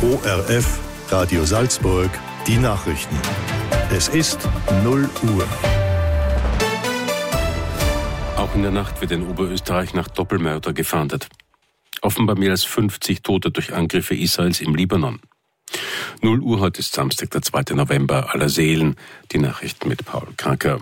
ORF Radio Salzburg, die Nachrichten. Es ist 0 Uhr. Auch in der Nacht wird in Oberösterreich nach Doppelmörder gefahndet. Offenbar mehr als 50 Tote durch Angriffe Israels im Libanon. 0 Uhr, heute ist Samstag, der 2. November, aller Seelen. Die Nachrichten mit Paul Kranker.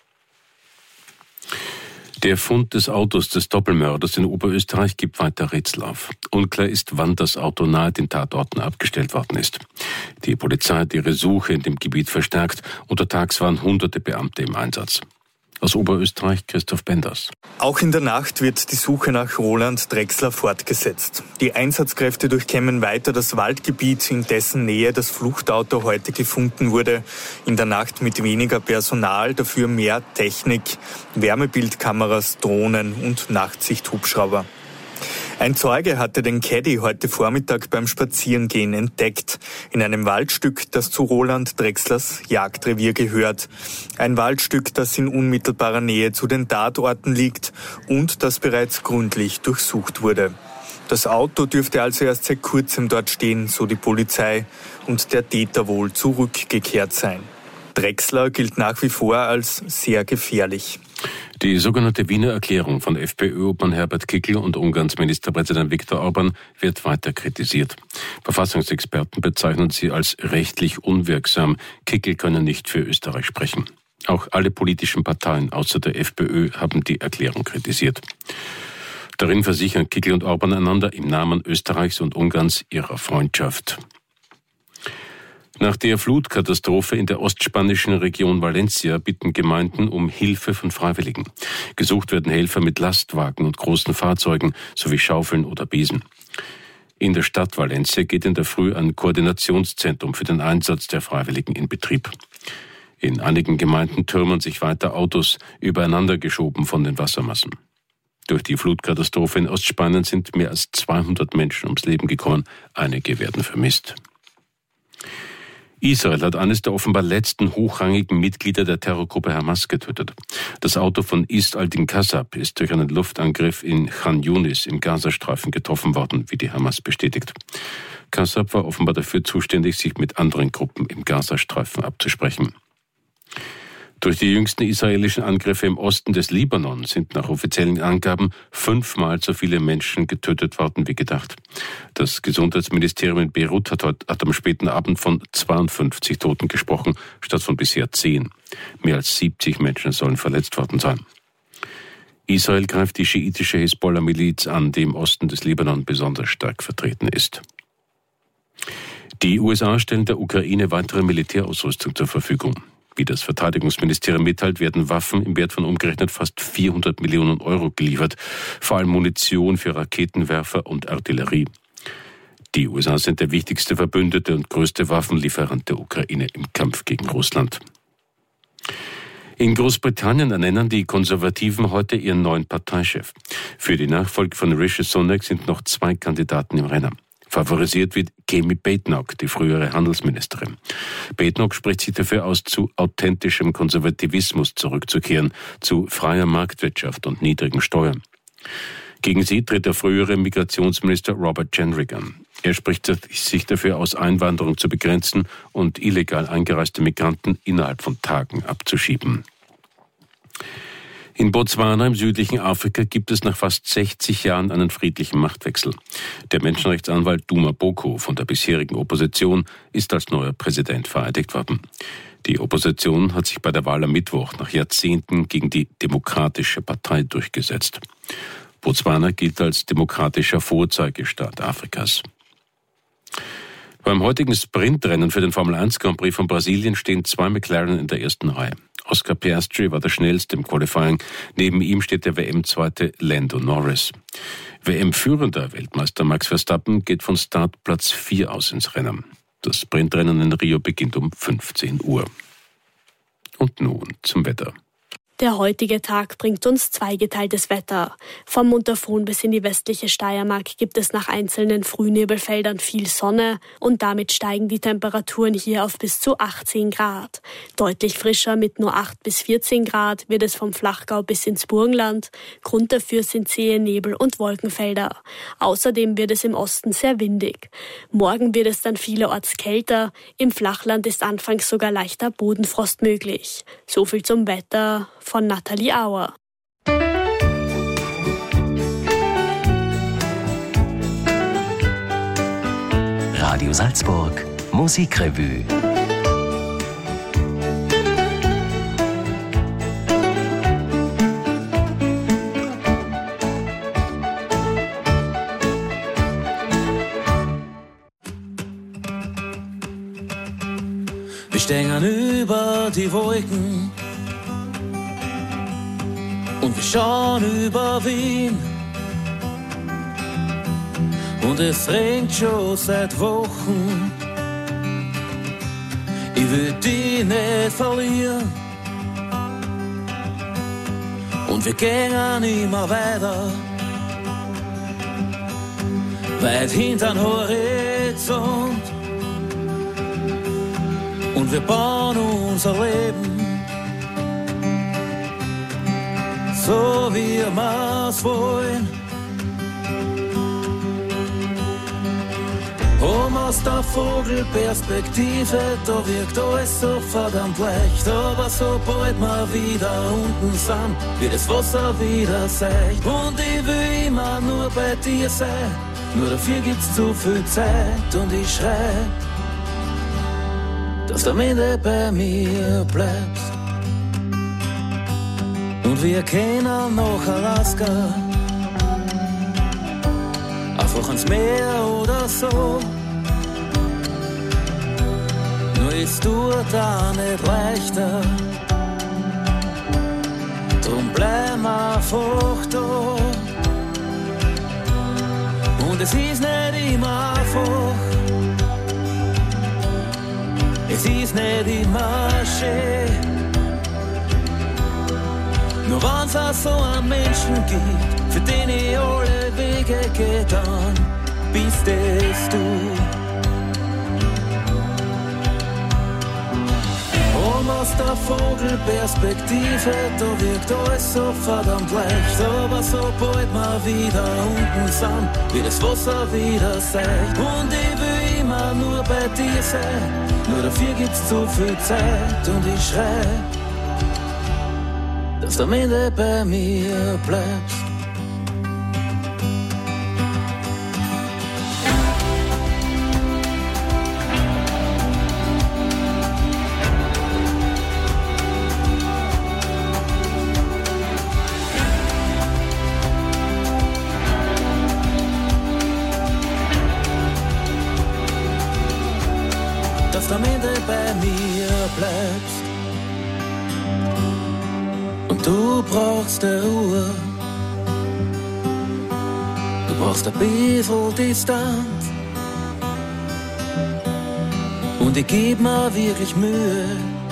Der Fund des Autos des Doppelmörders in Oberösterreich gibt weiter Rätsel auf. Unklar ist, wann das Auto nahe den Tatorten abgestellt worden ist. Die Polizei hat ihre Suche in dem Gebiet verstärkt. Untertags waren hunderte Beamte im Einsatz. Aus Oberösterreich Christoph Benders. Auch in der Nacht wird die Suche nach Roland Drechsler fortgesetzt. Die Einsatzkräfte durchkämmen weiter das Waldgebiet, in dessen Nähe das Fluchtauto heute gefunden wurde. In der Nacht mit weniger Personal, dafür mehr Technik, Wärmebildkameras, Drohnen und Nachtsichthubschrauber. Ein Zeuge hatte den Caddy heute Vormittag beim Spazierengehen entdeckt, in einem Waldstück, das zu Roland Drechslers Jagdrevier gehört. Ein Waldstück, das in unmittelbarer Nähe zu den Tatorten liegt und das bereits gründlich durchsucht wurde. Das Auto dürfte also erst seit kurzem dort stehen, so die Polizei, und der Täter wohl zurückgekehrt sein. Drechsler gilt nach wie vor als sehr gefährlich. Die sogenannte Wiener Erklärung von FPÖ-Obmann Herbert Kickl und Ungarns Ministerpräsident Viktor Orbán wird weiter kritisiert. Verfassungsexperten bezeichnen sie als rechtlich unwirksam. Kickl könne nicht für Österreich sprechen. Auch alle politischen Parteien außer der FPÖ haben die Erklärung kritisiert. Darin versichern Kickl und Orbán einander im Namen Österreichs und Ungarns ihrer Freundschaft. Nach der Flutkatastrophe in der ostspanischen Region Valencia bitten Gemeinden um Hilfe von Freiwilligen. Gesucht werden Helfer mit Lastwagen und großen Fahrzeugen sowie Schaufeln oder Besen. In der Stadt Valencia geht in der Früh ein Koordinationszentrum für den Einsatz der Freiwilligen in Betrieb. In einigen Gemeinden türmen sich weiter Autos übereinander geschoben von den Wassermassen. Durch die Flutkatastrophe in Ostspanien sind mehr als 200 Menschen ums Leben gekommen. Einige werden vermisst. Israel hat eines der offenbar letzten hochrangigen Mitglieder der Terrorgruppe Hamas getötet. Das Auto von Ist al-Din Kassab ist durch einen Luftangriff in Khan Yunis im Gazastreifen getroffen worden, wie die Hamas bestätigt. Kassab war offenbar dafür zuständig, sich mit anderen Gruppen im Gazastreifen abzusprechen. Durch die jüngsten israelischen Angriffe im Osten des Libanon sind nach offiziellen Angaben 5-mal so viele Menschen getötet worden wie gedacht. Das Gesundheitsministerium in Beirut hat am späten Abend von 52 Toten gesprochen, statt von bisher 10. Mehr als 70 Menschen sollen verletzt worden sein. Israel greift die schiitische Hisbollah-Miliz an, die im Osten des Libanon besonders stark vertreten ist. Die USA stellen der Ukraine weitere Militärausrüstung zur Verfügung. Wie das Verteidigungsministerium mitteilt, werden Waffen im Wert von umgerechnet fast 400 Millionen Euro geliefert, vor allem Munition für Raketenwerfer und Artillerie. Die USA sind der wichtigste Verbündete und größte Waffenlieferant der Ukraine im Kampf gegen Russland. In Großbritannien ernennen die Konservativen heute ihren neuen Parteichef. Für die Nachfolge von Rishi Sunak sind noch 2 Kandidaten im Rennen. Favorisiert wird Kemi Badenoch, die frühere Handelsministerin. Badenoch spricht sich dafür aus, zu authentischem Konservativismus zurückzukehren, zu freier Marktwirtschaft und niedrigen Steuern. Gegen sie tritt der frühere Migrationsminister Robert Jenrick an. Er spricht sich dafür aus, Einwanderung zu begrenzen und illegal eingereiste Migranten innerhalb von Tagen abzuschieben. In Botswana im südlichen Afrika gibt es nach fast 60 Jahren einen friedlichen Machtwechsel. Der Menschenrechtsanwalt Duma Boko von der bisherigen Opposition ist als neuer Präsident vereidigt worden. Die Opposition hat sich bei der Wahl am Mittwoch nach Jahrzehnten gegen die Demokratische Partei durchgesetzt. Botswana gilt als demokratischer Vorzeigestaat Afrikas. Beim heutigen Sprintrennen für den Formel 1 Grand Prix von Brasilien stehen 2 McLaren in der ersten Reihe. Oscar Piastri war der schnellste im Qualifying. Neben ihm steht der WM-Zweite Lando Norris. WM-führender Weltmeister Max Verstappen geht von Startplatz 4 aus ins Rennen. Das Sprintrennen in Rio beginnt um 15 Uhr. Und nun zum Wetter. Der heutige Tag bringt uns zweigeteiltes Wetter. Vom Montafon bis in die westliche Steiermark gibt es nach einzelnen Frühnebelfeldern viel Sonne und damit steigen die Temperaturen hier auf bis zu 18 Grad. Deutlich frischer mit nur 8 bis 14 Grad wird es vom Flachgau bis ins Burgenland. Grund dafür sind zähe Nebel- und Wolkenfelder. Außerdem wird es im Osten sehr windig. Morgen wird es dann vielerorts kälter. Im Flachland ist anfangs sogar leichter Bodenfrost möglich. So viel zum Wetter von Nathalie Auer. Radio Salzburg Musikrevue. Wir stehen über die Wolken und wir schauen über Wien. Und es regnet schon seit Wochen. Ich will dich nicht verlieren. Und wir gehen immer weiter, weit hinter'n Horizont. Und wir bauen unser Leben so wie wir's wollen. Aus der Vogelperspektive, da wirkt alles so verdammt leicht. Aber sobald wir wieder unten sind, wird das Wasser wieder seicht. Und ich will immer nur bei dir sein, nur dafür gibt's zu viel Zeit. Und ich schrei, dass du am Ende bei mir bleibst. Und wir gehen nach Alaska, einfach ans Meer oder so. Nur es tut da nicht leichter, drum bleib einfach da. Und es ist nicht immer einfach, es ist nicht immer schön. Nur wenn's auch so einen Menschen gibt, für den ich alle Wege gehe, dann bist es du. Aus der Vogelperspektive, da wirkt alles so verdammt leicht. Aber sobald wir wieder unten sind, wird das Wasser wieder seicht. Und ich will immer nur bei dir sein, nur dafür gibt's zu viel Zeit. Und ich schrei, dass du am Ende bei mir bleibst. Dass du am Ende bei mir bleibst. Und du brauchst die Ruhe, du brauchst ein bisschen Distanz. Und ich geb mir wirklich Mühe,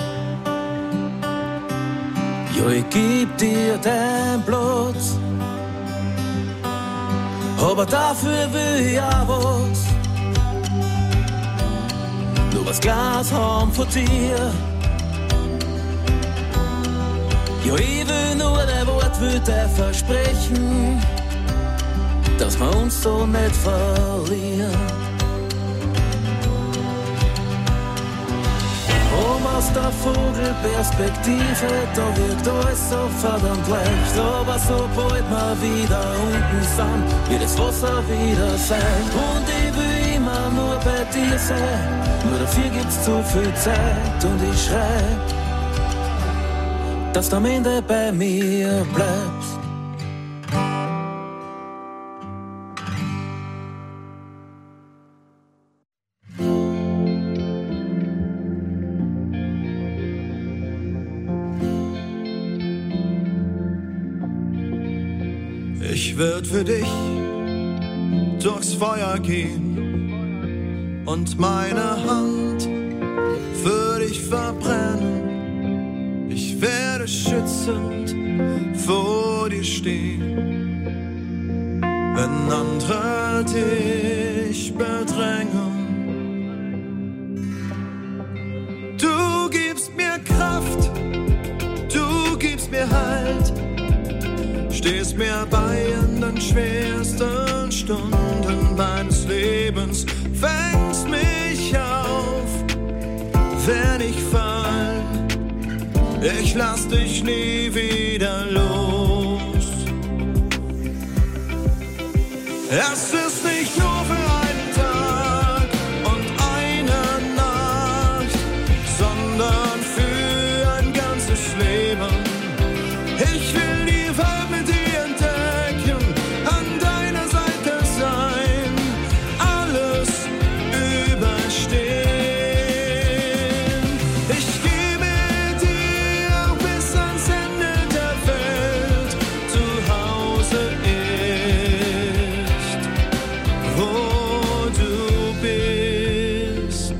ja, ich geb dir deinen Platz. Aber dafür will ich auch was, nur was Glas haben von dir. Ja, ich will nur dein Wort, will dir versprechen, dass wir uns so nicht verlieren. Aus der Vogelperspektive, da wirkt alles so verdammt leicht. Aber sobald wir wieder unten sind, wird das Wasser wieder seicht. Und ich will immer nur bei dir sein, nur dafür gibt's zu viel Zeit. Und ich schrei, dass du am Ende bei mir bleibst. Ich werd für dich durchs Feuer gehen und meine Hand für dich verbrennen. Ich werde schützend vor dir stehen, wenn andere dich bedrängen. Du gibst mir Kraft, du gibst mir Halt, stehst mir bei in den schwersten Stunden meines Lebens, fängst mich auf, wenn ich fall, ich lass dich nie wieder los. Es ist nicht nur für einen Tag und eine Nacht, sondern für ein ganzes Leben. Ich will die Welt mit dir entdecken, an deiner Seite sein, alles überstehen. Ich gehe mit dir bis ans Ende der Welt, zu Hause ist, wo du bist.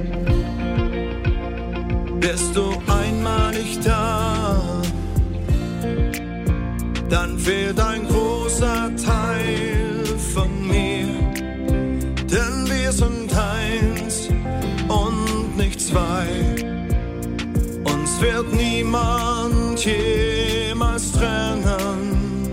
Bist du einmal nicht da, dann fehlt ein großer Teil von mir, denn wir sind eins und nicht zwei. Uns wird niemand jemals trennen.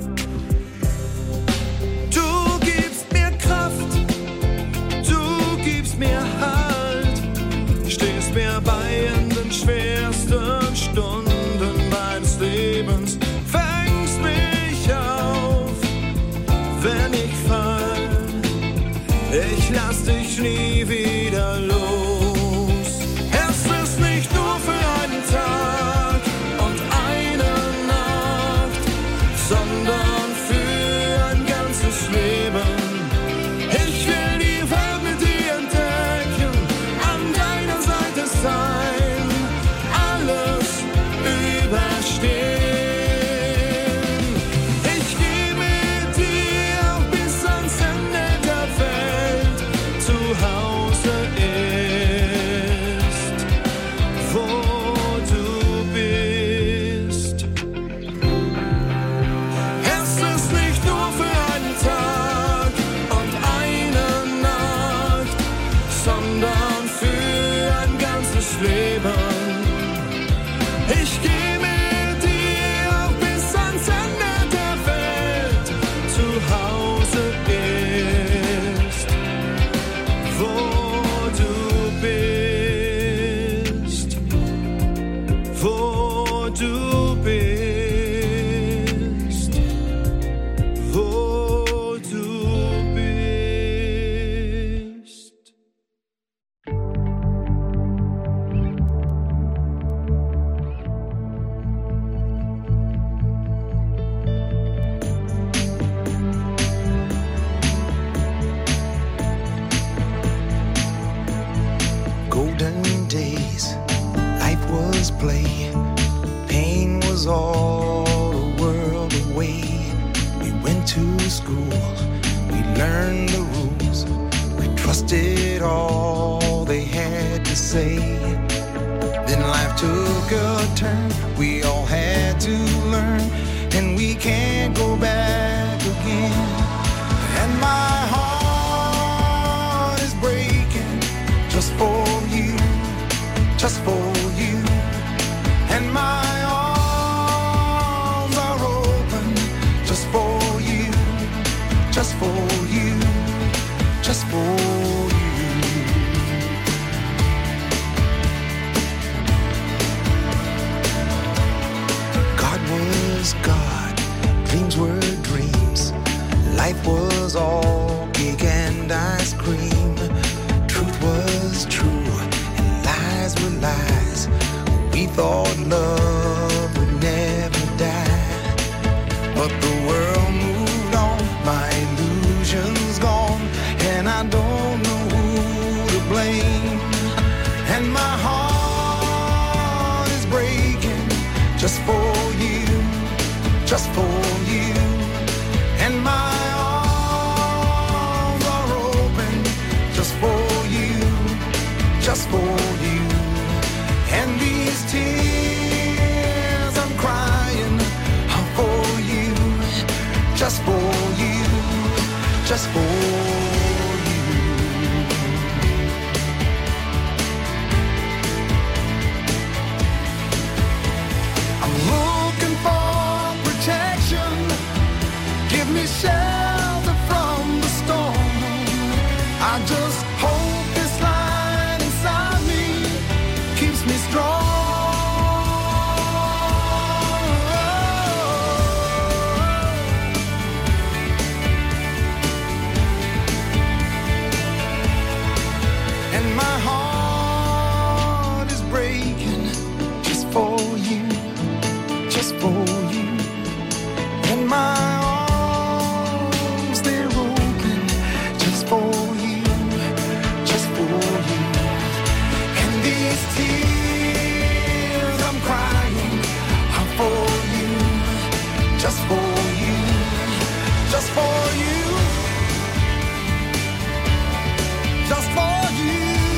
Du gibst mir Kraft, du gibst mir Halt, stehst mir bei in den schwersten Stunden meines Lebens, fängst mich auf, wenn ich fall, ich lass dich nie wieder los. Es ist nicht nur für einen Tag und eine Nacht, sondern für ein ganzes Leben. Ich will die Welt mit dir entdecken, an deiner Seite sein, alles überstehen. Ich gehe mit dir bis ans Ende der Welt, zu Hause ist, wo du bist. Es ist nicht nur für einen Tag und eine Nacht, sondern für ein ganzes Leben. Ich gehe mit dir bis ans Ende der Welt, zu Hause ist, wo du bist, wo du bist, wo du bist. Golden days, life was play, pain was all the world away. We went to school, we learned the rules, we trusted all they had to say. Then life took a turn, we all had to learn, and we can't go back again. And my heart is breaking just for you, just for you. And my arms are open just for you, just for you, just for you. God was God, dreams were dreams, life was all cake and ice cream. Truth was true and lies were lies. We thought love would never die, but the world moved on, my illusions gone, and I don't know who to blame. And my heart is breaking just for you, just for you. And my arms are open just for you, just for you. And these tears Hope this light inside me keeps me strong. And my heart is breaking just for you, just for you. And my arms, they're open just for you, just for you. And these tears I'm crying are for you, just for you, just for you, just for you.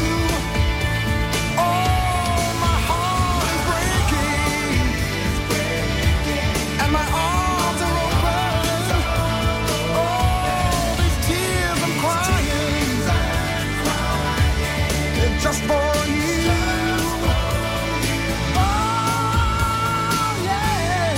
Oh, my heart is breaking, and my arms are open. Oh, these tears I'm crying, they're just for you. Oh, yeah.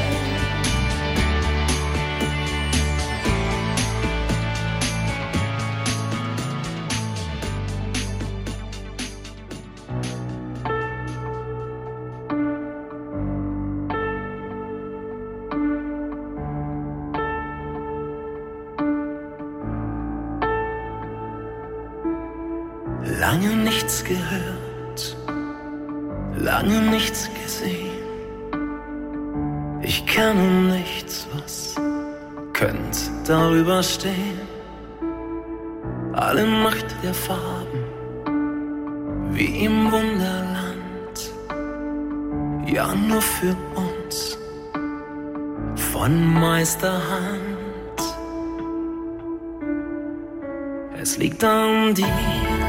Lange nichts gehört, lange nichts gesehen. Ich kenne nichts, was könnte darüber stehen. Alle Macht der Farben, wie im Wunderland. Ja, nur für uns, von Meisterhand. Es liegt an dir,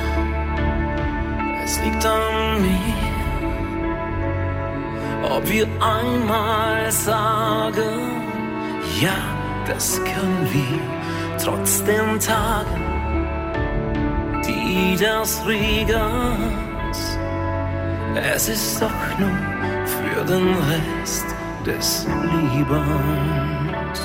es liegt an mir, ob wir einmal sagen, ja, das können wir, trotz den Tagen, die das Regens. Es ist doch nur für den Rest des Lebens.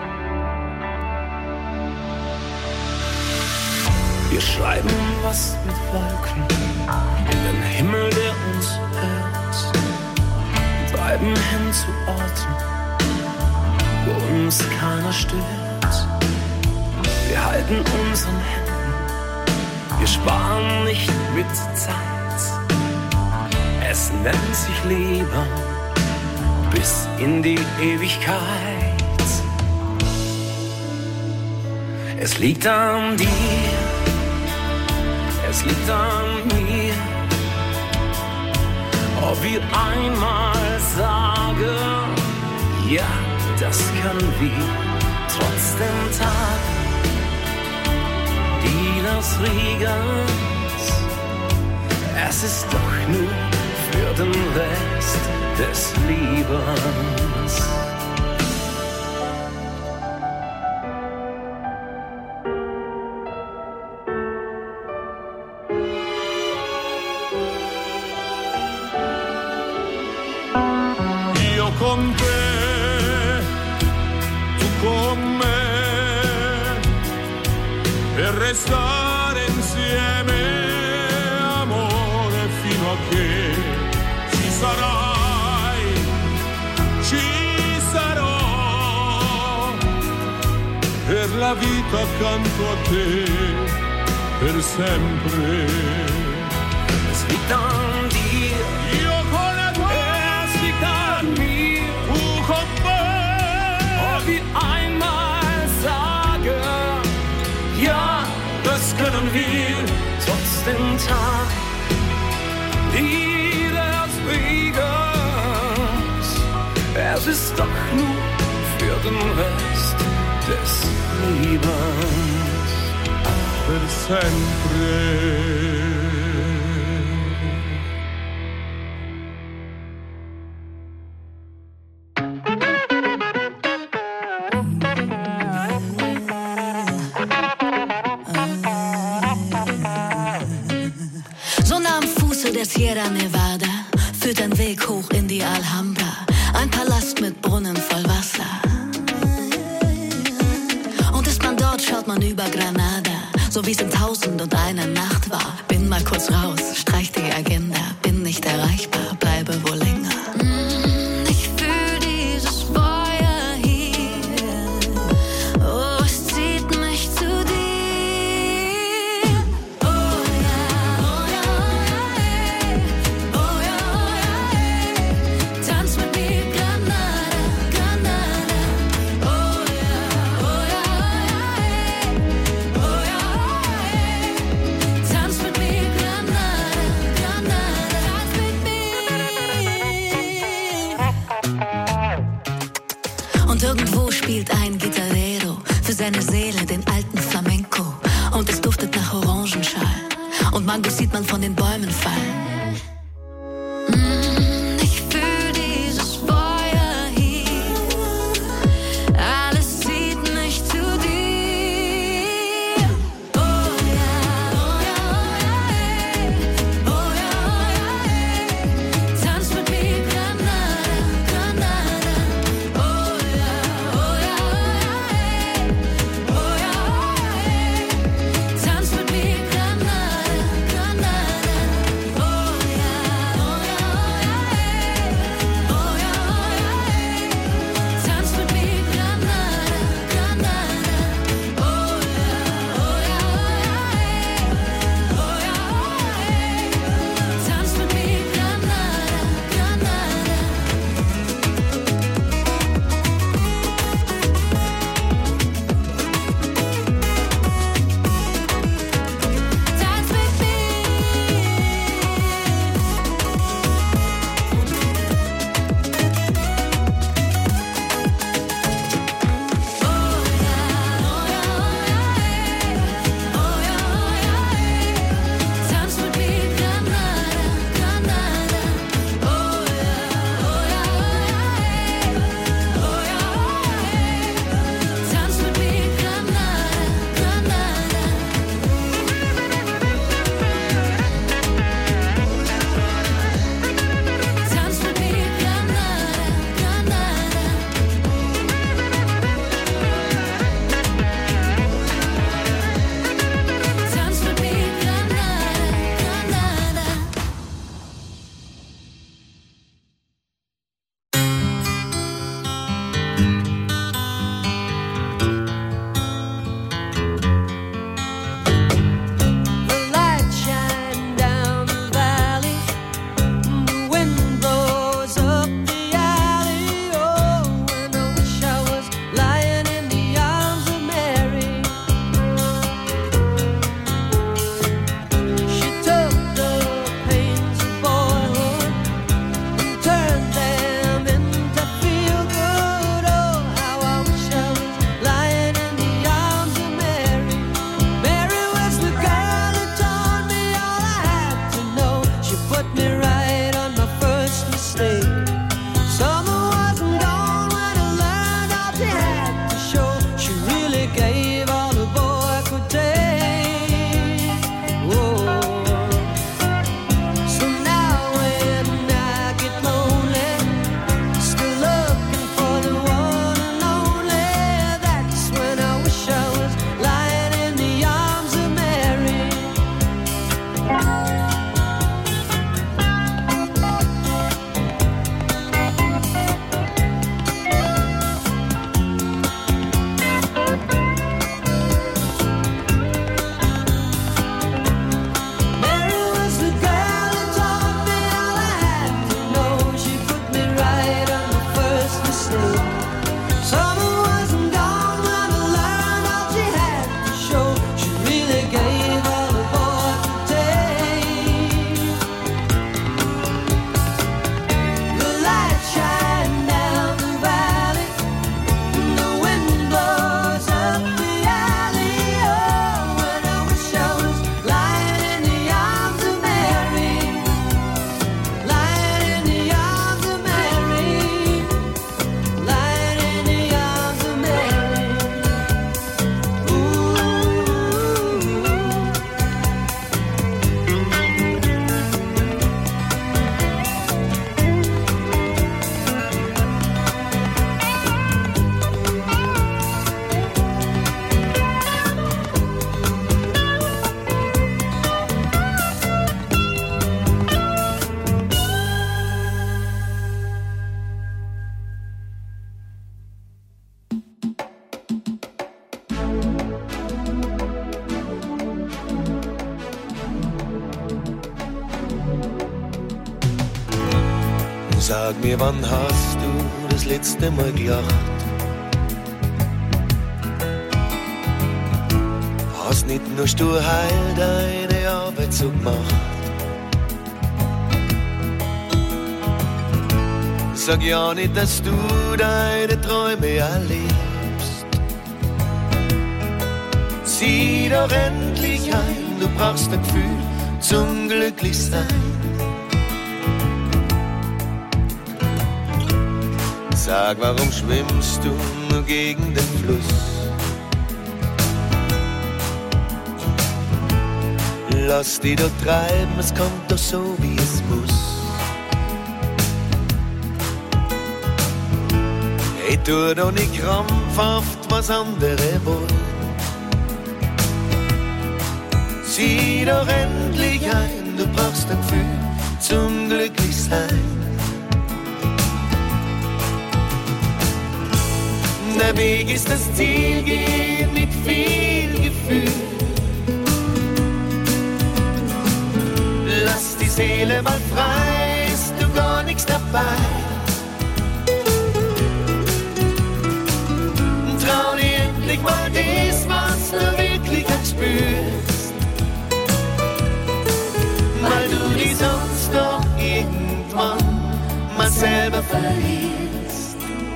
Wir schreiben was mit Wolken in den Himmel, der uns hört. Treiben hin zu Orten, wo uns keiner stört. Wir halten unseren Händen, wir sparen nicht mit Zeit. Es nennt sich Leben bis in die Ewigkeit. Es liegt an dir, es liegt an mir, ob wir einmal sagen, ja, das können wir, trotz den Tagen, die das Regens. Es ist doch nur für den Rest des Lebens. Con te, tu con me, per restare insieme, amore, fino a che ci sarai, ci sarò, per la vita accanto a te, per sempre. Es liegt an dir, Io con la tua, es liegt an mir, tu con me. ob wir einmal sagen, ja, das können wir, trotz dem Tag, die des Regens. Es ist doch nur für den Rest des Lebens. Per sempre. der Sierra Nevada führt ein Weg hoch in die Alhambra. Ein Palast mit Brunnen voll Wasser. Und ist man dort, schaut man über Granada. so wie's in 1001 Nacht war. Bin mal kurz raus, streich die Agenda, bin nicht erreichbar, bleibe wohl länger. Ich fühl dieses Feuer hier, oh, es zieht mich zu dir. Oh ja, oh ja, ey, oh ja, ey, tanz mit mir, Granada, Granada. Oh ja, ey, oh ja, ey, tanz mit mir, Granada, Granada, tanz mit mir. Und irgendwo spielt ein Gitarrero für seine Seele den alten Flamenco. Und es duftet nach Orangenschal und Mangos sieht man von den Bäumen fallen. Ich fühl dieses Feuer hier, alles zieht mich zu dir. Oh ja, ey, oh ja, ey, tanz mit mir, Granada, Granada. Oh ja, ey, oh ja, ey, tanz mit mir, Granada, Granada. Oh ja, ey, oh ja, ey, Sag mir, wann hast du das letzte Mal gelacht? Hast nicht nur sturheil deine Arbeit so gemacht? Sag ja nicht, dass du deine Träume erlebst. Sieh doch endlich ein, du brauchst ein Gefühl zum Glücklichsein. Sag, warum schwimmst du nur gegen den Fluss? Lass dich doch treiben, es kommt doch so, wie es muss. Hey, tu doch nicht krampfhaft, was andere wollen. Sieh doch endlich ein, du brauchst ein Gefühl zum Glücklichsein. Der Weg ist das Ziel, geh mit viel Gefühl. Lass die Seele mal frei, ist du gar nichts dabei. Trau dir endlich mal das, was du wirklich spürst. Weil du dich sonst doch irgendwann mal selber verlierst.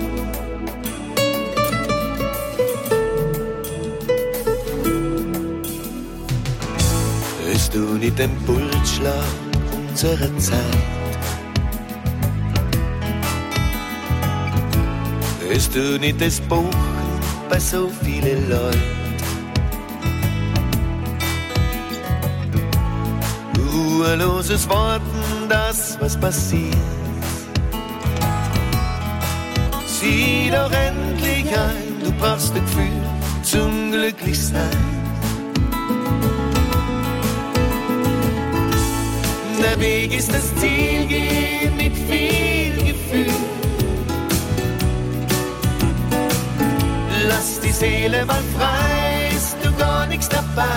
Hörst du nicht den Pulsschlag unserer Zeit? Hörst du nicht das Pochen bei so vielen Leuten? Ruheloses Warten, das was passiert. Sieh doch endlich ein, du brauchst ein Gefühl zum Glücklichsein. Der Weg ist das Ziel, geh mit viel Gefühl. Lass die Seele mal frei, ist du gar nichts dabei.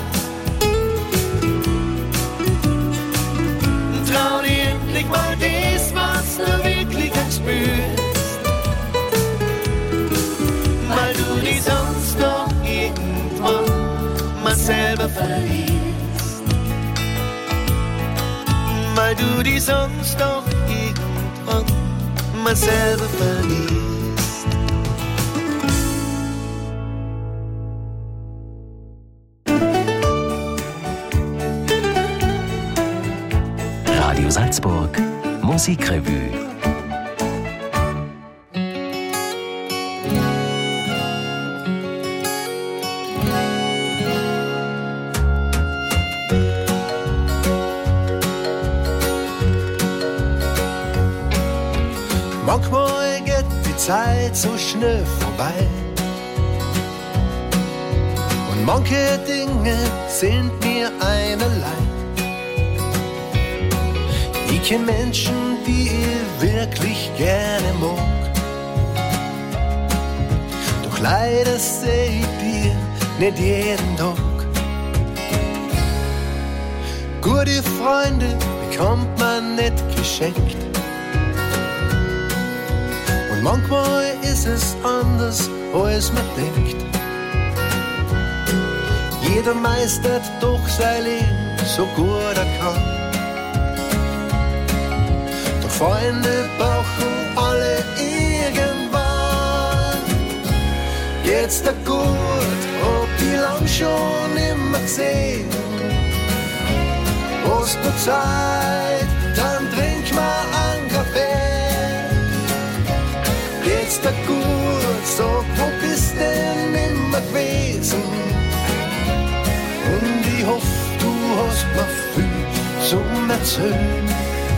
Trau dir endlich mal das, was du wirklich spürst. Weil du dich sonst doch irgendwann mal selber verlierst. Weil du dich sonst doch irgendwann mal selber verlierst. Radio Salzburg Musikrevue. Manchmal geht die Zeit so schnell vorbei und manche Dinge sind mir einerlei. Ich kenn Menschen, die ich wirklich gerne mag, doch leider seh ich die nicht jeden Tag. Gute Freunde bekommt man nicht geschenkt. Und manchmal ist es anders, als man denkt. Jeder meistert doch sein Leben so gut er kann. Doch Freunde brauchen alle irgendwann. Geht's dir gut, hab die lang schon immer gesehen. Hast du Zeit, dann trink mal einen Kaffee. Geht's dir gut, sag, wo bist denn immer gewesen? Und ich hoff, du hast mir viel zum Erzählen.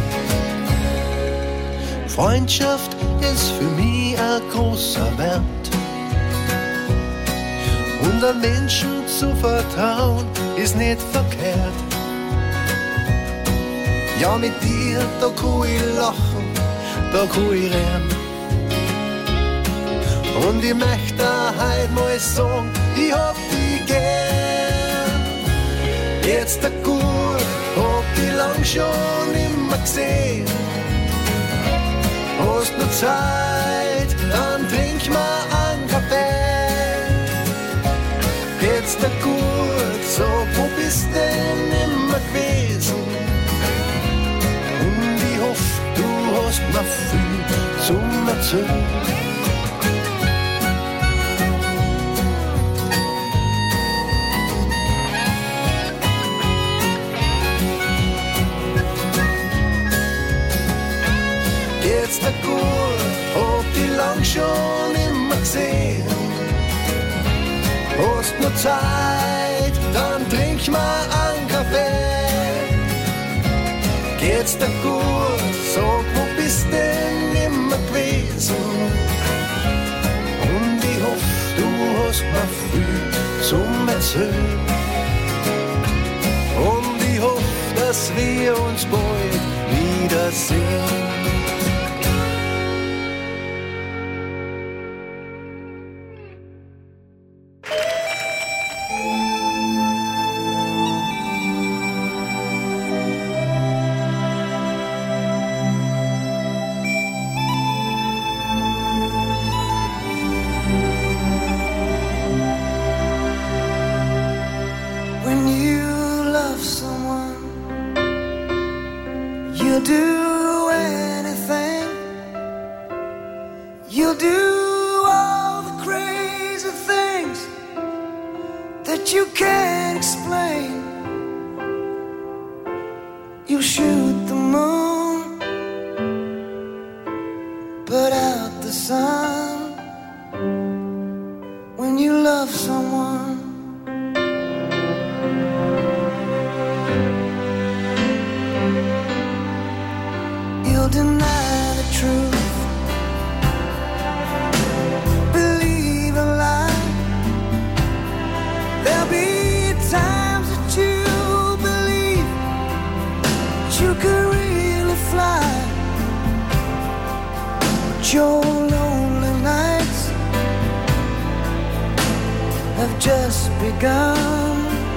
Freundschaft ist für mich ein großer Wert. Und einem Menschen zu vertrauen ist nicht verkehrt. Ja, mit dir, da kann ich lachen, da kann ich rennen. Und ich möchte heute mal sagen, ich hab dich gern. Jetzt der gut, hab dich lang schon immer gesehen. hast noch Zeit, dann trink mal einen Kaffee. Geht's dir gut, sag, wo bist denn immer gewesen? Und ich hoffe, du hast noch viel zum Erzählen. Geht's dir gut, hab dich lang schon immer gesehen. Hast noch Zeit, dann trink mal einen Kaffee. Geht's dir gut, sag, wo bist denn immer gewesen? Und ich hoffe, du hast noch viel zum Erzählen. Und ich hoffe, dass wir uns bald wiedersehen. Your lonely nights have just begun.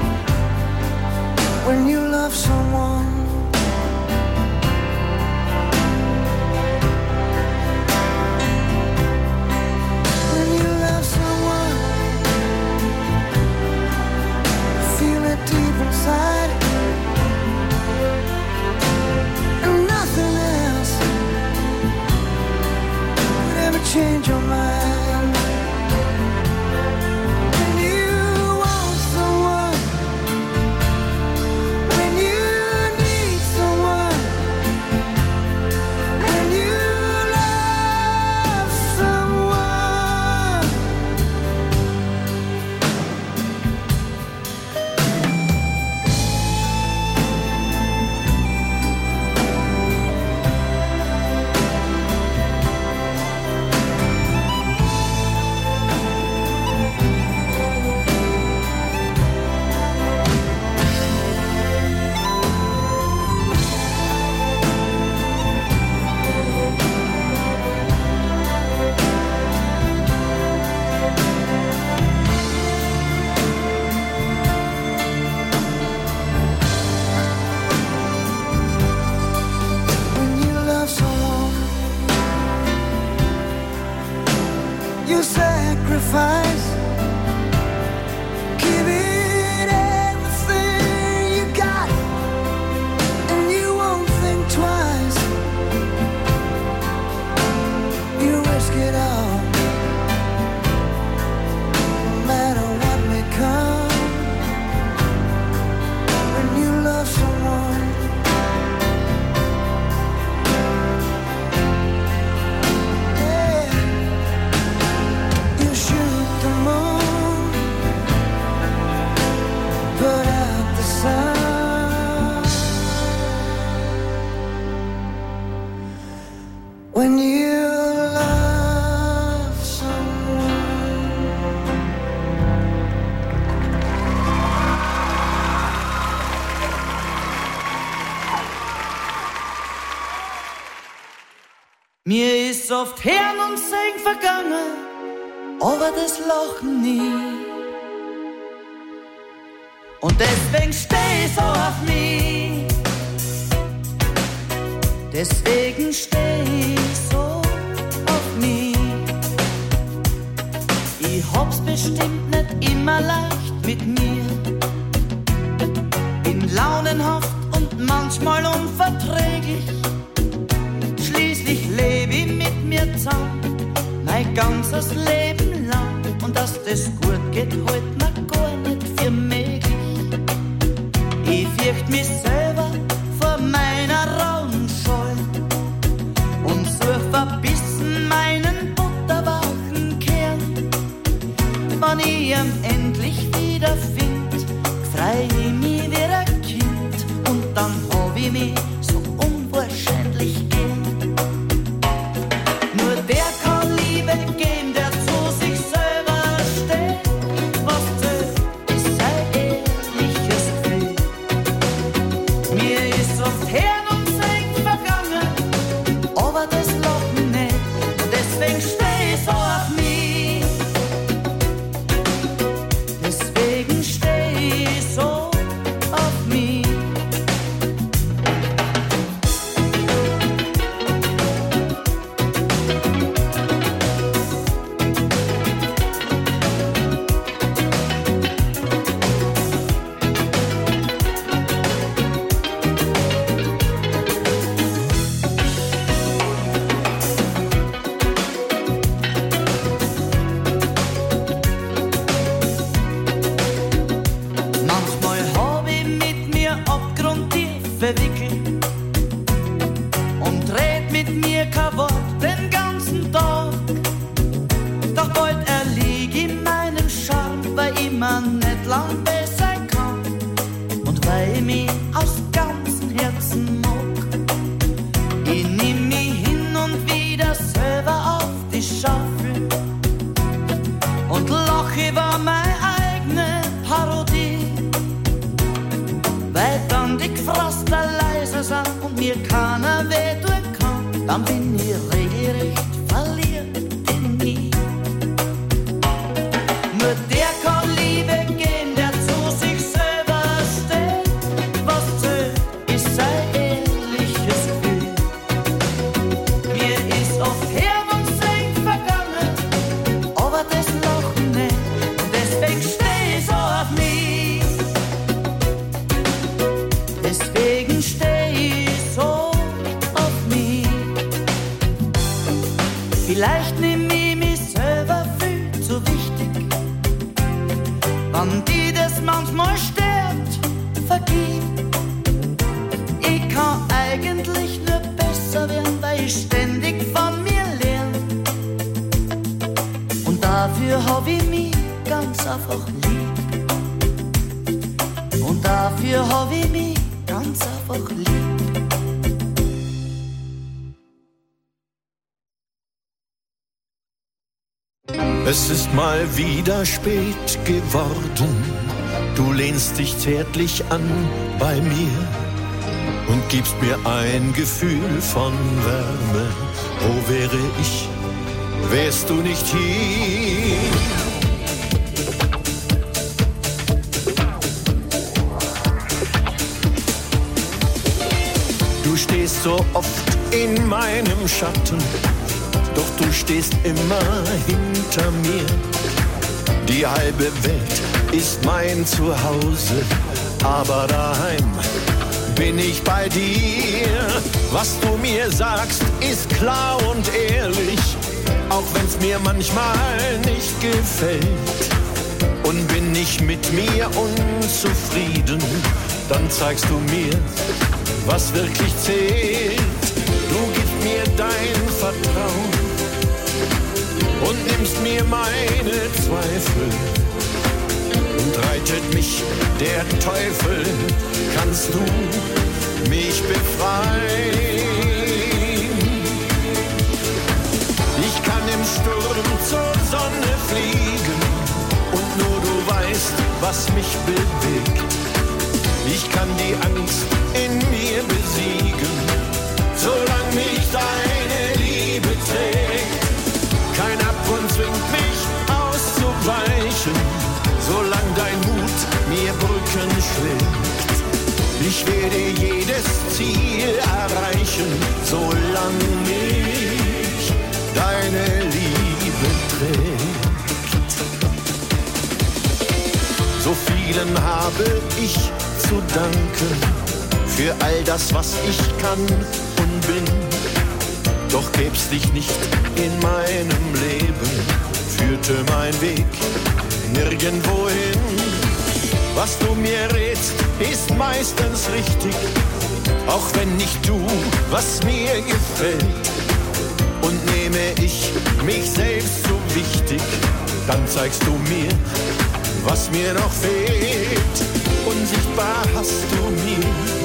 When you love someone, when you love someone, feel it deep inside, and nothing else could ever change your mind. Mir ist oft Hirn und Segen vergangen, aber das Lachen nie. Und deswegen steh ich so auf mich. Deswegen steh ich so immer leicht mit mir. Bin launenhaft und manchmal unverträglich. Schließlich lebe ich mit mir zusammen, mein ganzes Leben lang. Und dass das gut geht, halt mir gar nicht für möglich. Ich fürcht mich selber vor meiner rauen Scheu und such verbissen meinen butterwachen Kern. Wenn ich ihn endlich wiederfind, freu ich mich wie ein Kind und dann hab ich mich so unwahrscheinlich gern. Nur der kann Liebe geben, der zu sich selber steht. Was zählt, ist sein ehrliches Gefühl. Mir ist oft Herz und Segen vergangen, aber das Lachen nicht. Und deswegen steh ich so auf mich. Deswegen steh ich so auf mich. Manchmal hab ich mit mir abgrundtief verwickelt und red mit mir kein Wort den ganzen Tag. Doch bald erlieg ich meinem Charme, weil ich mir nicht lang besser kann und weil ich mich aus ganzem Herzen mag. Ich nimm mich hin und wieder selber auf die Schaufel und lache über meine eigene Parodie. Weil dann die Gefraster leise sind und mir keiner weh tun kann, dann bin ich regelrecht verliert in mich. Nur der kann Liebe geben, der zu sich selber steht. Was zählt, ist sein ehrliches Gefühl. Mir ist oft Herz und Segen vergangen, aber das Lachen nicht. Und deswegen steh ich so auf mich. Deswegen steh ich so auf mich. Vielleicht nehm ich mich selber viel zu wichtig. Wenn die das manchmal stört, vergib. Ich kann eigentlich nur besser werden, weil ich ständig von mir lerne. Und dafür hab ich mich ganz einfach lieb. Und dafür hab ich mich ganz einfach lieb. Es ist mal wieder spät geworden. Du lehnst dich zärtlich an bei mir und gibst mir ein Gefühl von Wärme. Wo wäre ich, wärst du nicht hier? Du stehst so oft in meinem Schatten, doch du stehst immer hinter mir. Die halbe Welt ist mein Zuhause, aber daheim bin ich bei dir. Was du mir sagst, ist klar und ehrlich, auch wenn's mir manchmal nicht gefällt. Und bin ich mit mir unzufrieden, dann zeigst du mir, was wirklich zählt. Du gibst mir dein Vertrauen und nimmst mir meine Zweifel. Und reitet mich der Teufel, kannst du mich befreien. Ich kann im Sturm zur Sonne fliegen und nur du weißt, was mich bewegt. Ich kann die Angst in mir besiegen, solange mich deine Liebe trägt. Kein Abgrund zwingt mich auszuweichen, solange dein Mut mir Brücken schlägt. Ich werde jedes Ziel erreichen, solange mich deine Liebe trägt. vielen habe ich zu danken für all das, was ich kann und bin. Doch gäb's dich nicht in meinem Leben, führte mein Weg nirgendwo hin. Was du mir rätst, ist meistens richtig, auch wenn nicht du, was mir gefällt. Und nehme ich mich selbst so wichtig, dann zeigst du mir, was mir noch fehlt. Unsichtbar hast du mir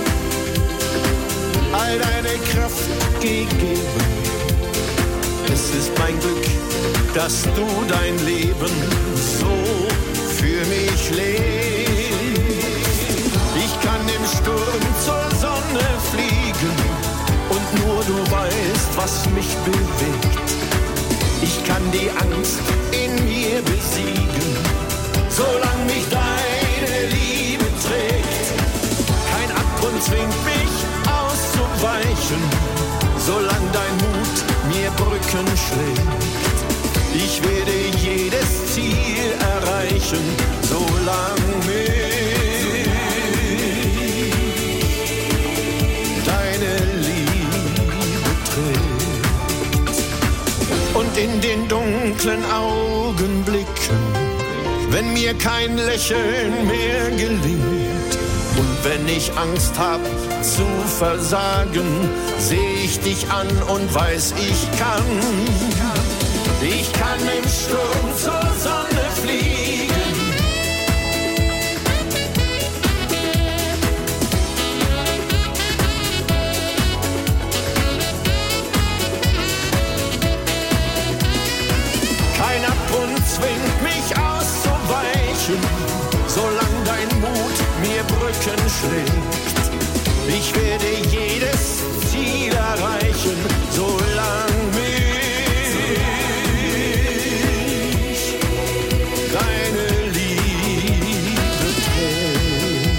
all deine Kraft gegeben. Es ist mein Glück, dass du dein Leben so für mich lebst. Ich kann im Sturm zur Sonne fliegen und nur du weißt, was mich bewegt. Ich kann die Angst in mir besiegen, solange mich deine Liebe trägt. Kein Abgrund zwingt mich auszuweichen, solange dein Mut mir Brücken schlägt. Ich werde jedes Ziel erreichen, solange mich deine Liebe trägt. Und in den dunklen Augenblicken, wenn mir kein Lächeln mehr gelingt und wenn ich Angst hab zu versagen, seh ich dich an und weiß, ich kann im Sturm zur Sonne fliegen. Kein Abgrund zwingt mich auszuweichen, solange dein Mut mir Brücken schlägt. Ich werde jedes Ziel erreichen, solange mich deine Liebe trägt.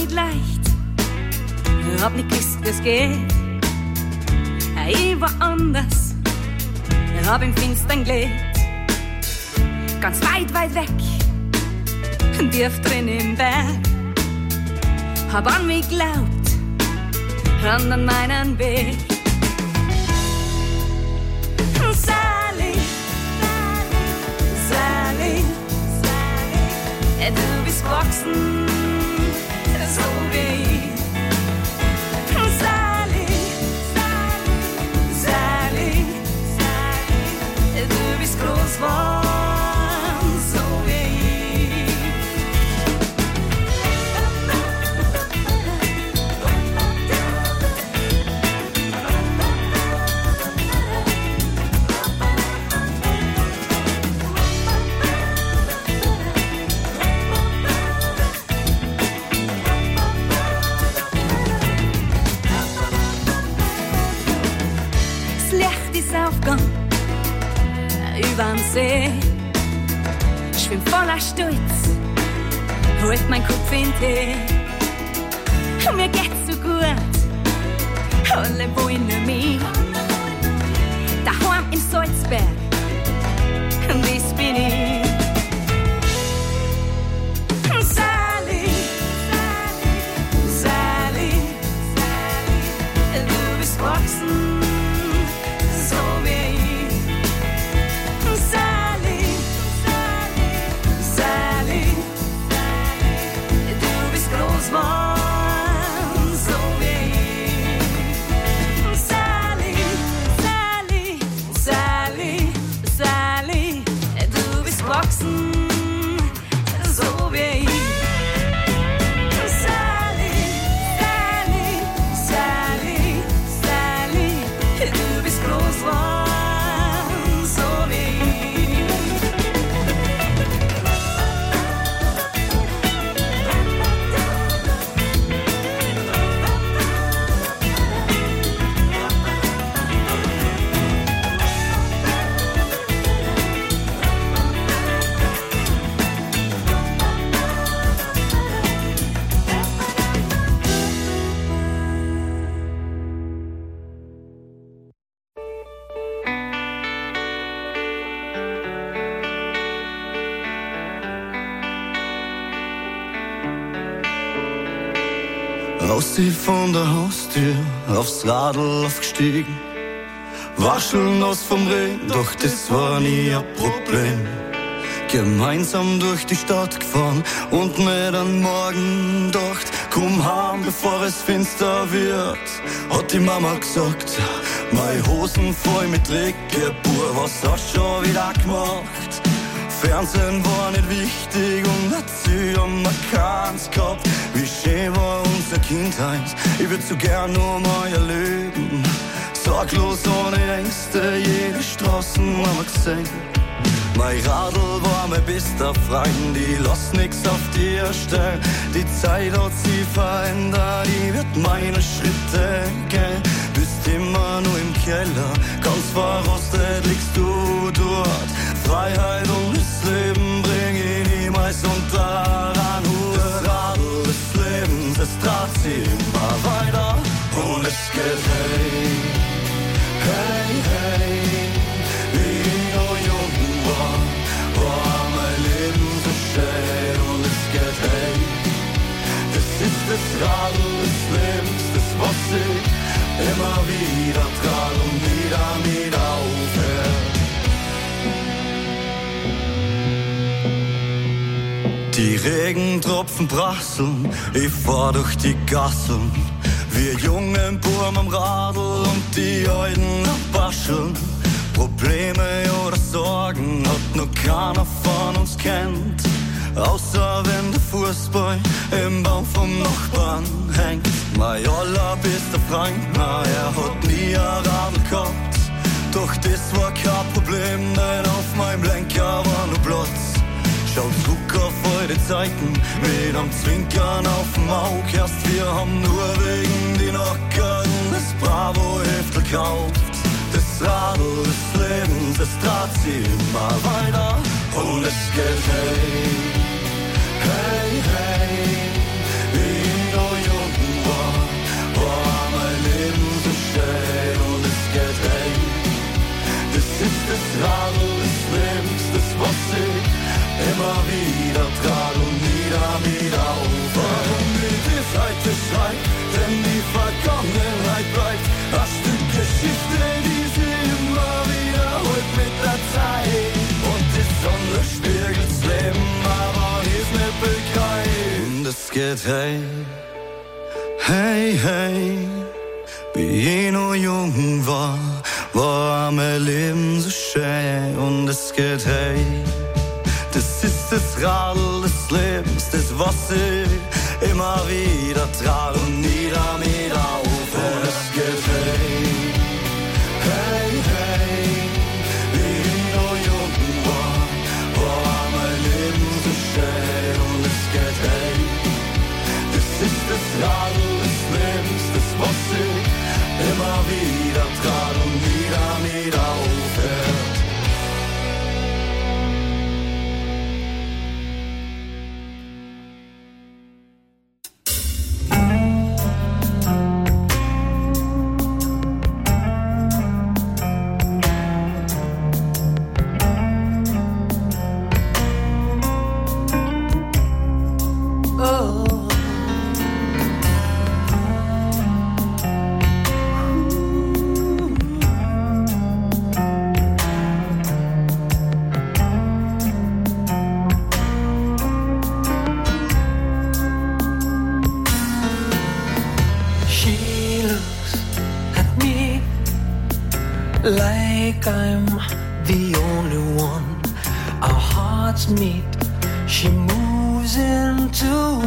nicht leicht, hab nicht gewusst, wie's geht. Ich war anders, hab im Finstern gelebt. Ganz weit, weit weg, tief drin im Berg. Hab an mich geglaubt, an meinen Weg. Sally, Sally, Sally, du bist gewachsen, so wie ich. Sally, Sally, Sally, du bist groß geworden, so wie ich. Aufgang übern See, schwimm voller Stolz, holt mein Kopf in Tee. Mir geht's so gut, alle wollen nur mich. Daheim in Salzberg, das bin ich. Sally, Sally, Sally, du bist gewachsen. Raus sie von der Haustür, aufs Radl aufgestiegen, wascheln aus vom Regen, doch das war nie ein Problem. Gemeinsam durch die Stadt gefahren und mir dann morgen gedacht, komm heim, bevor es finster wird. Hat die Mama gesagt, meine Hosen voll mit Dreck, Bur, was hast du schon wieder gemacht? Fernsehen war nicht wichtig und dazu haben wir keins gehabt. Wie schön war unsere Kindheit, ich würd so gern nur mal erleben. Sorglos, ohne Ängste, jede Straßen haben wir gesehen. Mein Radl war mein bester Freund, ich lass nix auf dir stellen. Die Zeit hat sie verändert, ich wird meine Schritte gehen. Bist immer nur im Keller, ganz verrostet liegst du dort. Freiheit und das Leben bring ich niemals unter einen Hut. Das Radl des Lebens, es trat sie immer weiter und es geht hey, hey, hey. Wie ich noch jung war mein Leben so schön und es geht hey. Das ist das Radl des Lebens, das was ich immer wieder trag und wieder aufhört. Die Regentropfen prasseln, ich fahr durch die Gassen. Wir jungen Burm am Radl und die Alten am Bascheln. Probleme oder Sorgen hat noch keiner von uns kennt. Außer wenn der Fußball im Baum vom Nachbarn hängt. Mein allerbester Freund, na, er hat nie ein Radl gehabt. Doch das war kein Problem, denn auf meinem Lenker war nur Platz. Schau zurück auf eure Zeiten, mit am Zwinkern auf dem Auge. Erst wir haben nur wegen die Nackern das Bravo-Heftel gekauft. Das Radl des Lebens, es trat sie immer weiter und es geht hey, hey, hey. Wie ich es geht hey, hey, hey. Wie ich noch jung war mein Leben so schön und es geht hey. Das ist das Radl des Lebens, das was ich immer wieder trage und nie damit aufhört. Und es geht hey, hey, hey. Wie ich noch jung war mein Leben so schön und es geht hey. Das ist das Radl des Lebens, das was ich immer wieder trage und nie damit aufhört. Like I'm the only one, our hearts meet, she moves into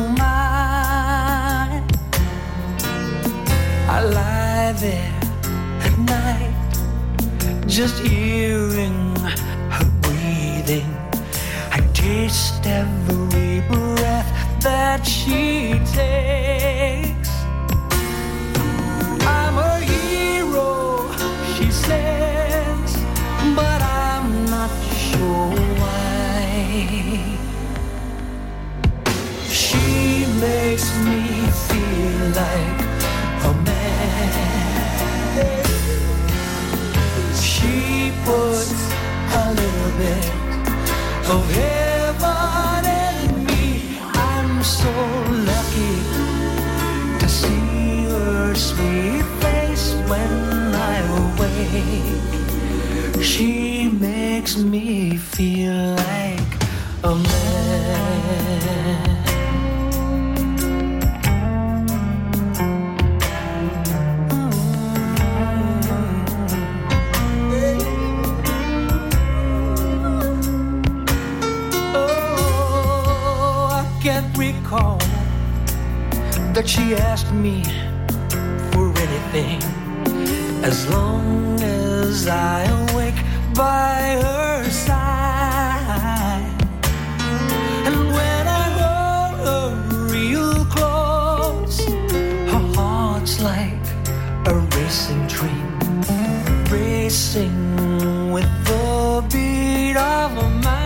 mine. I lie there at night, just hearing her breathing. I taste every breath that she takes. I'm her hero, she says, but I'm not sure why. She makes me feel like a man. She puts a little bit of heaven in me. I'm so lucky to see her sweet face when I awake. She makes me feel like a man. Recall that she asked me for anything as long as I awake by her side. And when I hold her real close, her heart's like a racing train, racing with the beat of a mind.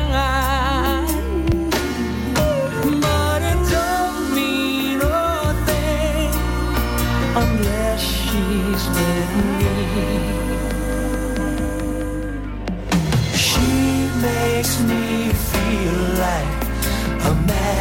Unless she's with me, she makes me feel like a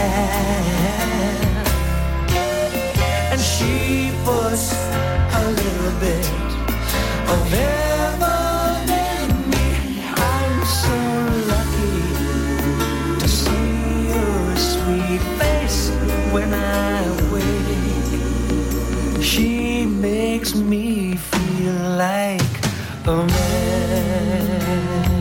man, and she puts a little bit of heaven in me. I'm so lucky to see her sweet face when I wake. She makes me feel like a man.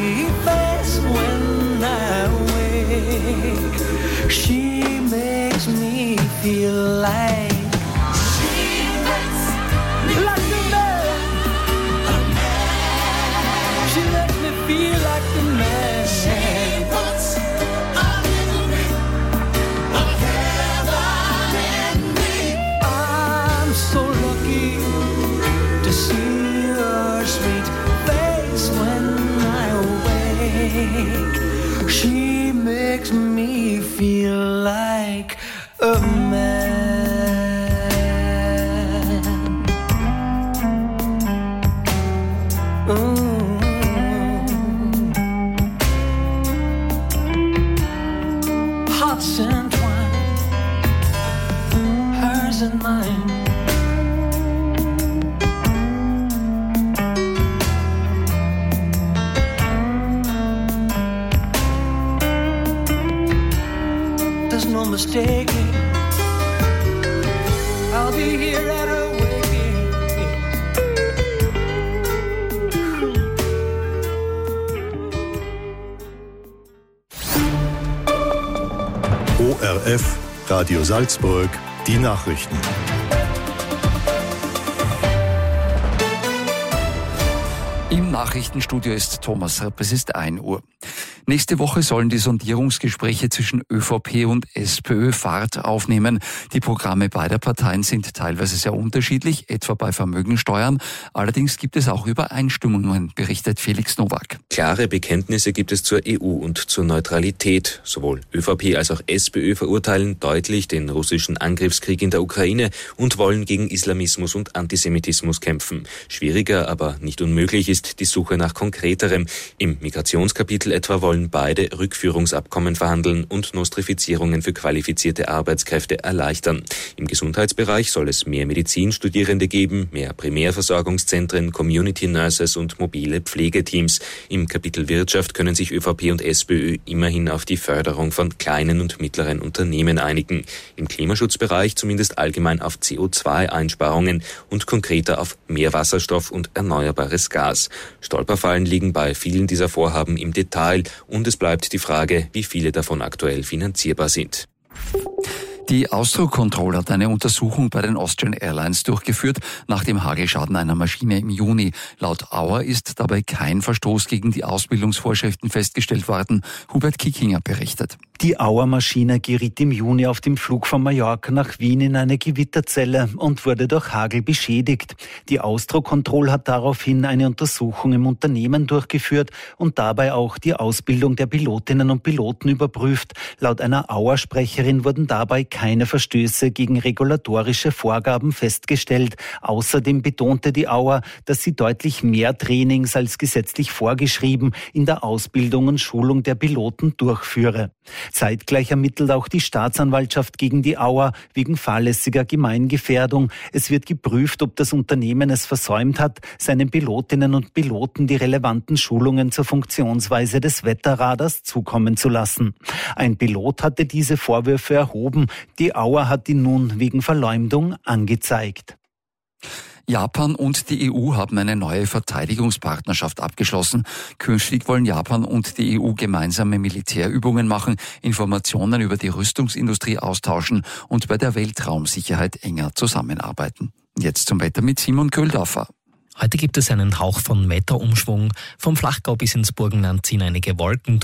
She makes feel like she makes me feel like a man. Hot scent wine, hers and mine. No mistaking, I'll be here at her waking. ORF, Radio Salzburg, die Nachrichten. Im Nachrichtenstudio ist Thomas Rapp, es ist 1 Uhr. Nächste Woche sollen die Sondierungsgespräche zwischen ÖVP und SPÖ Fahrt aufnehmen. Die Programme beider Parteien sind teilweise sehr unterschiedlich, etwa bei Vermögensteuern. Allerdings gibt es auch Übereinstimmungen, berichtet Felix Nowak. Klare Bekenntnisse gibt es zur EU und zur Neutralität. Sowohl ÖVP als auch SPÖ verurteilen deutlich den russischen Angriffskrieg in der Ukraine und wollen gegen Islamismus und Antisemitismus kämpfen. Schwieriger, aber nicht unmöglich ist die Suche nach Konkreterem. Im Migrationskapitel etwa wollen beide Rückführungsabkommen verhandeln und Nostrifizierungen für qualifizierte Arbeitskräfte erleichtern. Im Gesundheitsbereich soll es mehr Medizinstudierende geben, mehr Primärversorgungszentren, Community Nurses und mobile Pflegeteams. Im Kapitel Wirtschaft können sich ÖVP und SPÖ immerhin auf die Förderung von kleinen und mittleren Unternehmen einigen. Im Klimaschutzbereich zumindest allgemein auf CO2-Einsparungen und konkreter auf mehr Wasserstoff und erneuerbares Gas. Stolperfallen liegen bei vielen dieser Vorhaben im Detail und es bleibt die Frage, wie viele davon aktuell finanzierbar sind. Die Austrocontrol hat eine Untersuchung bei den Austrian Airlines durchgeführt nach dem Hagelschaden einer Maschine im Juni. Laut Auer ist dabei kein Verstoß gegen die Ausbildungsvorschriften festgestellt worden. Hubert Kickinger berichtet. Die Auer-Maschine geriet im Juni auf dem Flug von Mallorca nach Wien in eine Gewitterzelle und wurde durch Hagel beschädigt. Die Austrocontrol hat daraufhin eine Untersuchung im Unternehmen durchgeführt und dabei auch die Ausbildung der Pilotinnen und Piloten überprüft. Laut einer Auer-Sprecherin wurden dabei keine Verstöße gegen regulatorische Vorgaben festgestellt. Außerdem betonte die Auer, dass sie deutlich mehr Trainings als gesetzlich vorgeschrieben in der Ausbildung und Schulung der Piloten durchführe. Zeitgleich ermittelt auch die Staatsanwaltschaft gegen die Auer wegen fahrlässiger Gemeingefährdung. Es wird geprüft, ob das Unternehmen es versäumt hat, seinen Pilotinnen und Piloten die relevanten Schulungen zur Funktionsweise des Wetterradars zukommen zu lassen. Ein Pilot hatte diese Vorwürfe erhoben. Die Auer hat ihn nun wegen Verleumdung angezeigt. Japan und die EU haben eine neue Verteidigungspartnerschaft abgeschlossen. Künftig wollen Japan und die EU gemeinsame Militärübungen machen, Informationen über die Rüstungsindustrie austauschen und bei der Weltraumsicherheit enger zusammenarbeiten. Jetzt zum Wetter mit Simon Köhldorfer. Heute gibt es einen Hauch von Wetterumschwung. Vom Flachgau bis ins Burgenland ziehen einige Wolken